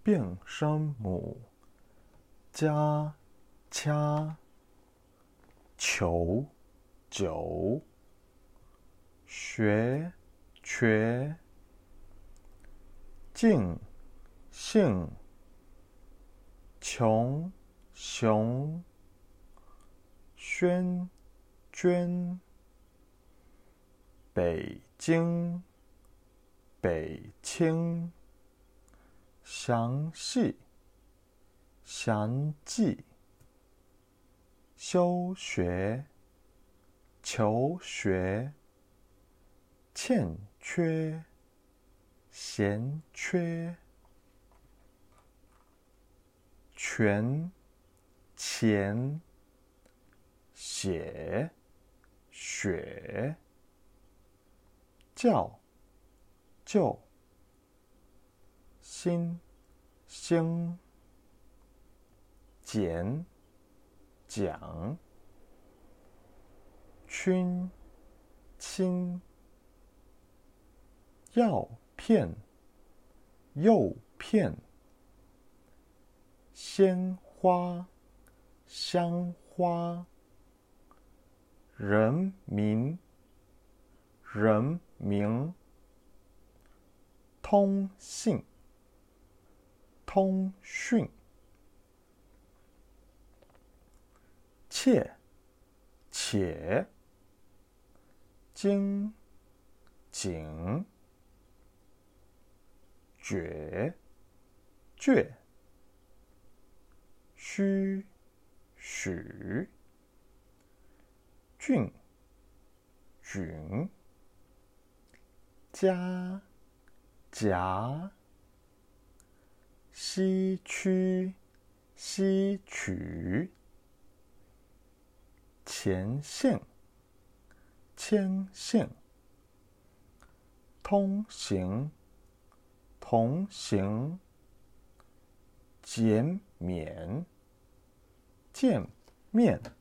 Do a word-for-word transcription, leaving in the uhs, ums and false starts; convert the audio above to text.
变声母，加、掐、求、九、学、瘸、敬、幸、穷、熊、宣、捐、北京、北清、详细、详记、修学、求学、欠缺、闲缺、全、钱、写、雪、教、就、心、兴、简、讲、熏、亲、药片、诱骗、鲜花、香花、人民、人名、通信、通讯、切、且、经、景、决、倔、须、许、郡、菌、家、夹、西区、西曲、前线、牵线、通行、同行、减免、见面。